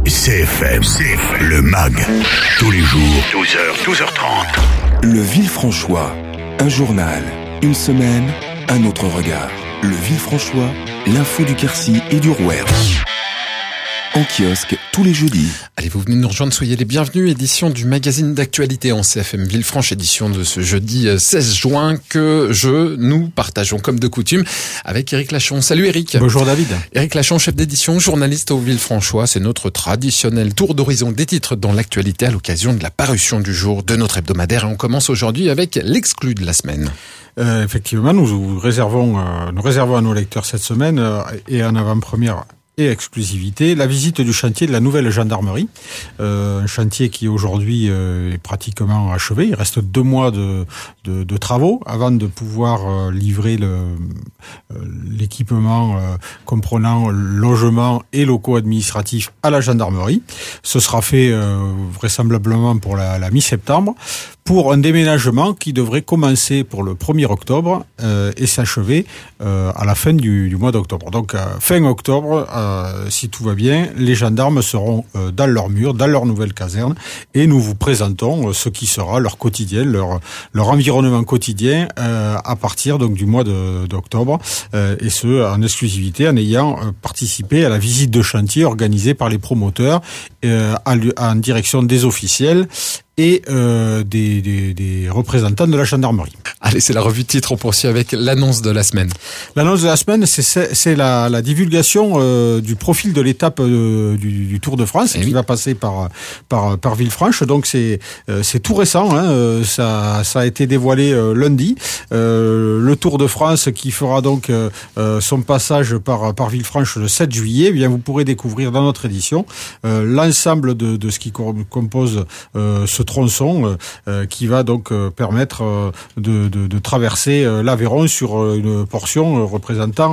CFM, le MAG, tous les jours, 12h, 12h30. Le Villefranchois, un journal, une semaine, un autre regard. Le Villefranchois, l'info du Quercy et du Rouergue. En kiosque tous les jeudis. Allez, vous venez nous rejoindre, soyez les bienvenus. Édition du magazine d'actualité en CFM Villefranche, édition de ce jeudi 16 juin que nous partageons comme de coutume avec Éric Lachon. Salut Éric. Bonjour David. Éric Lachon, chef d'édition, journaliste au Villefranchois. C'est notre traditionnel tour d'horizon des titres dans l'actualité à l'occasion de la parution du jour de notre hebdomadaire. Et on commence aujourd'hui avec l'exclu de la semaine. Effectivement, nous réservons à nos lecteurs cette semaine et en avant-première et exclusivité, la visite du chantier de la nouvelle gendarmerie. Un chantier qui aujourd'hui est pratiquement achevé. Il reste 2 mois de travaux avant de pouvoir livrer l'équipement comprenant logement et locaux administratifs à la gendarmerie. Ce sera fait vraisemblablement pour la mi-septembre, pour un déménagement qui devrait commencer pour le 1er octobre et s'achever à la fin du mois d'octobre. Donc fin octobre, si tout va bien, les gendarmes seront dans leur mur, dans leur nouvelle caserne, et nous vous présentons ce qui sera leur quotidien, leur environnement quotidien à partir donc du mois d'octobre, et ce en exclusivité en ayant participé à la visite de chantier organisée par les promoteurs en direction des officiels et des représentants de la gendarmerie. Allez, c'est la revue de titre, on poursuit avec l'annonce de la semaine. L'annonce de la semaine, c'est la divulgation du profil de l'étape du Tour de France qui va passer par Villefranche. Donc c'est tout récent, hein, ça a été dévoilé lundi. Le Tour de France qui fera donc son passage par Villefranche le 7 juillet, eh bien vous pourrez découvrir dans notre édition l'ensemble de ce qui compose ce tronçon qui va donc permettre de traverser l'Aveyron sur une portion représentant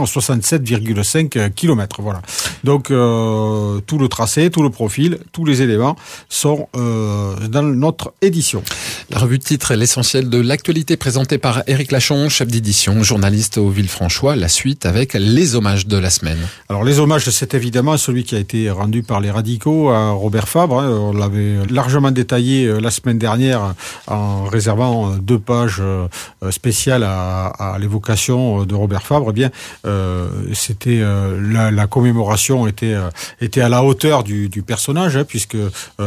67,5 km. Voilà. Donc tout le tracé, tout le profil, tous les éléments sont dans notre édition. La revue de titre est l'essentiel de l'actualité présentée par Éric Lachon, chef d'édition, journaliste au Villefranchois. La suite avec les hommages de la semaine. Alors les hommages, c'est évidemment celui qui a été rendu par les radicaux à Robert Fabre. On l'avait largement détaillé la semaine dernière en réservant 2 pages spéciales à l'évocation de Robert Fabre. Eh bien, c'était la commémoration était à la hauteur du personnage, hein, puisque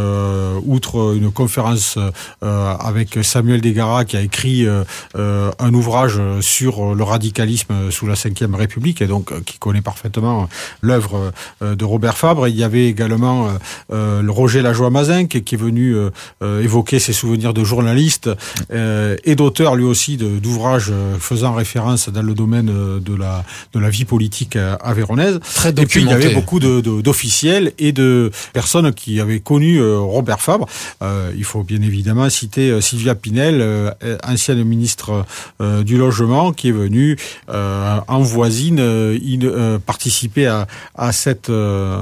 outre une conférence avec Samuel Degara qui a écrit un ouvrage sur le radicalisme sous la Ve République et donc qui connaît parfaitement l'œuvre de Robert Fabre, il y avait également le Roger Lajoie-Mazin qui est venu évoquer ses souvenirs de journaliste et d'auteur lui aussi d'ouvrages faisant référence dans le domaine de la vie politique aveyronnaise. Très documenté. Et puis il y avait beaucoup d'officiels et de personnes qui avaient connu Robert Fabre. Il faut bien évidemment citer Sylvia Pinel, ancienne ministre du Logement, qui est venue en voisine participer à cette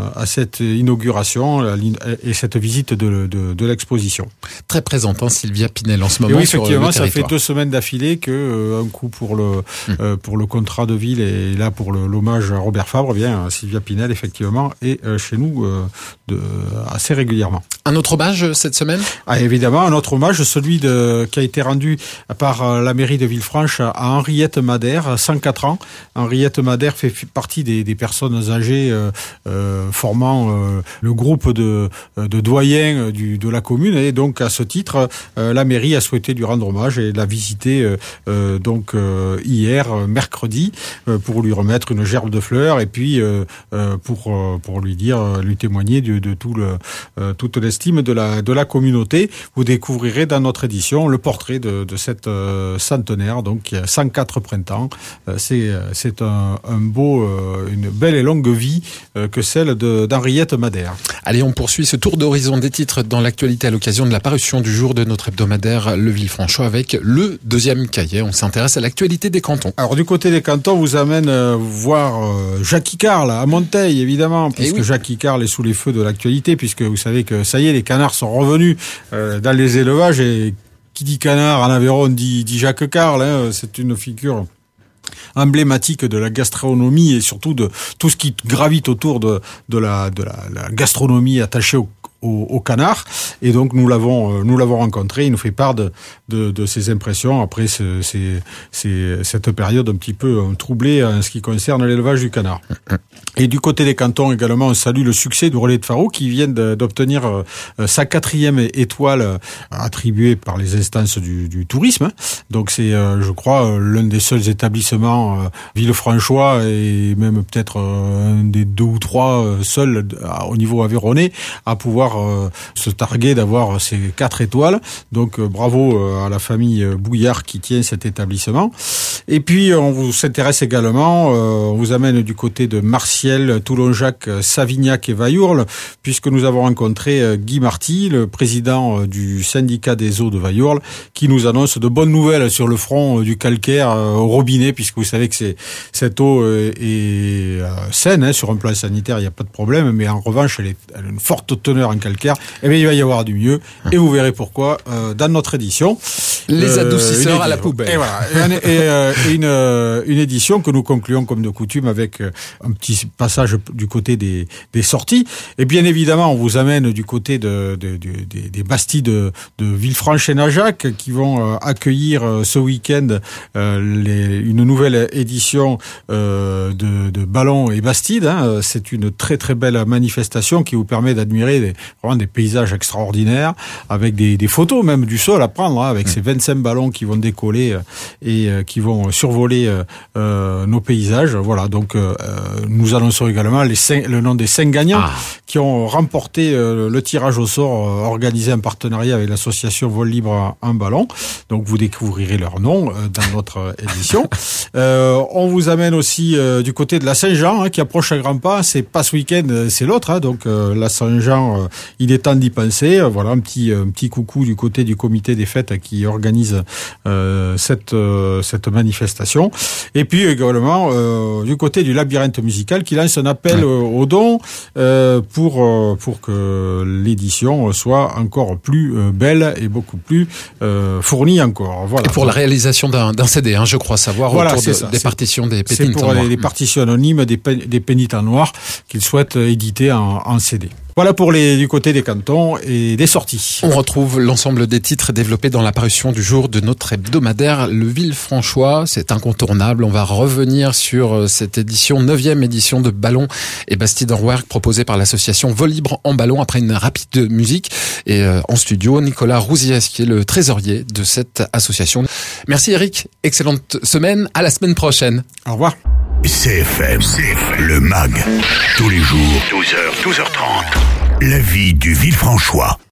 inauguration et cette visite de l'exposition. Très présente, hein, Sylvia Pinel en ce moment. Et oui, sur effectivement, le ça territoire. fait 2 semaines d'affilée que un coup pour le contrat de ville et là pour l'hommage à Robert Fabre, eh bien Sylvia Pinel effectivement est chez nous assez régulièrement. Un autre hommage cette semaine ? Ah, évidemment, un autre hommage, celui qui a été rendu par la mairie de Villefranche à Henriette Madère, 104 ans. Henriette Madère fait partie des personnes âgées formant le groupe de doyens de la commune, et donc à ce titre, la mairie a souhaité lui rendre hommage et l'a visité hier, mercredi, pour lui remettre une gerbe de fleurs et puis pour lui témoigner de toute l'estime de la communauté. Vous découvrirez dans notre édition le portrait de cette centenaire, donc qui a 104 printemps. C'est une belle et longue vie que celle d'Henriette Madère. Allez, on poursuit ce tour d'horizon des titres dans l'actualité à l'occasion de la parution du jour de notre hebdomadaire Le Villefranchois avec le 2e cahier. On s'intéresse à l'actualité des cantons. Alors du côté des cantons, vous amène voir Jacques Icarle à Monteil, évidemment, puisque Jacques Icarle est sous les feux de l'actualité, puisque vous savez que ça y est, les canards sont revenus dans les élevages, et qui dit canard en Aveyron dit Jacques Icarle, hein, c'est une figure emblématique de la gastronomie et surtout de tout ce qui gravite autour de la gastronomie attachée au canard, et donc nous l'avons rencontré. Il nous fait part de ses impressions après cette période un petit peu troublée en ce qui concerne l'élevage du canard. Et du côté des cantons également, on salue le succès du Relais de Faro qui vient d'obtenir sa 4e étoile attribuée par les instances du tourisme. Donc c'est, je crois, l'un des seuls établissements villefranchois et même peut-être un des 2 ou 3 seuls au niveau aveyronnais à pouvoir se targuer d'avoir ces 4 étoiles. Donc bravo à la famille Bouillard qui tient cet établissement. Et puis on vous s'intéresse également, on vous amène du côté de Martiel, Toulon-Jacques, Savignac et Vaillourle, puisque nous avons rencontré Guy Marty, le président du syndicat des eaux de Vaillourle, qui nous annonce de bonnes nouvelles sur le front du calcaire au robinet, puisque vous savez que cette eau est saine, sur un plan sanitaire, il n'y a pas de problème, mais en revanche, elle a une forte teneur en calcaire. Et bien il va y avoir du mieux, et vous verrez pourquoi dans notre édition. Les adoucisseurs à la poubelle. Et voilà. Et une édition que nous concluons comme de coutume avec un petit passage du côté des sorties. Et bien évidemment, on vous amène du côté des bastilles de Villefranche et Najac qui vont accueillir ce week-end une nouvelle édition de ballons et bastides. C'est une très très belle manifestation qui vous permet d'admirer vraiment des paysages extraordinaires avec des photos même du sol à prendre, avec ces 25 ballons qui vont décoller et qui vont survoler nos paysages. Voilà, donc nous annonçons également le nom des 5 gagnants qui ont remporté le tirage au sort organisé en partenariat avec l'association Vol Libre en Ballon. Donc vous découvrirez leur nom dans notre édition. On vous amène aussi du côté de la Saint-Jean qui approche à grands pas. C'est pas ce week-end, c'est l'autre. Donc la Saint-Jean, il est temps d'y penser. Voilà un petit coucou du côté du comité des fêtes qui organise cette manifestation. Et puis également du côté du labyrinthe musical qui lance un appel aux dons pour que l'édition soit encore plus belle et beaucoup plus fournie encore. Voilà. Et pour la réalisation d'un CD, je crois savoir, voilà, autour des partitions des pénitents noirs. C'est pour les partitions anonymes des pénitents noirs qu'ils souhaitent éditer en CD. Voilà pour du côté des cantons et des sorties. On retrouve l'ensemble des titres développés dans la parution du jour de notre hebdomadaire Le Villefranchois. C'est incontournable. On va revenir sur cette édition, 9e édition de Ballons et Bastides en Rouergue proposée par l'association Vol Libre en Ballon après une rapide musique. Et en studio, Nicolas Rouziès qui est le trésorier de cette association. Merci Eric. Excellente semaine. À la semaine prochaine. Au revoir. CFM, le MAG. Tous les jours, 12h, 12h30. La vie du Villefranchois.